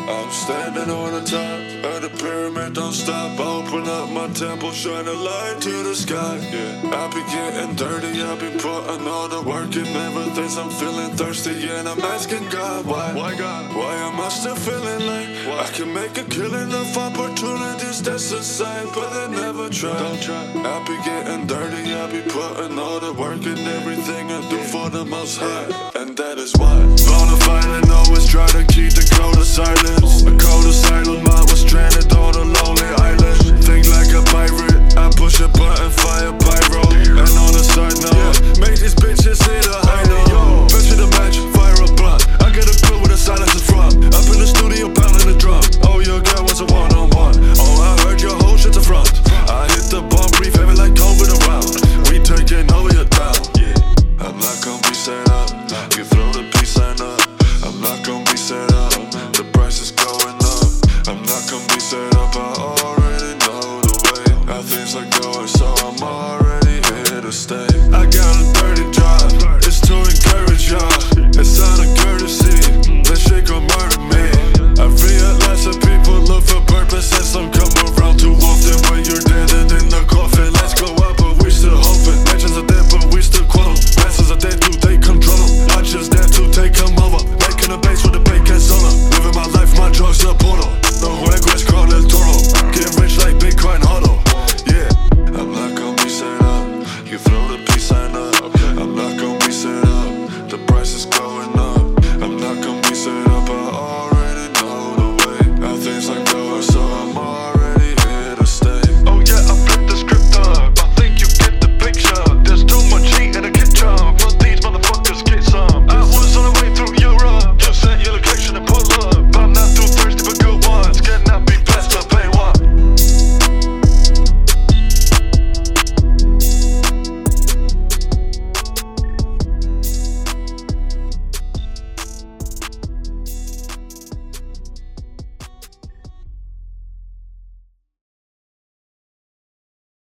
I'm standing on the top of the pyramid, don't stop. Open up my temple, shine a light to the sky. Yeah, I be getting dirty, I be putting all the work in everything. I'm feeling thirsty and I'm asking God why. Why God? Why am I still feeling like I can make a killing of opportunities that's inside, but they never try. Don't try. I be getting dirty, I be putting all the work in everything I do for the Most High, and that is why. Bonafide and always try to keep the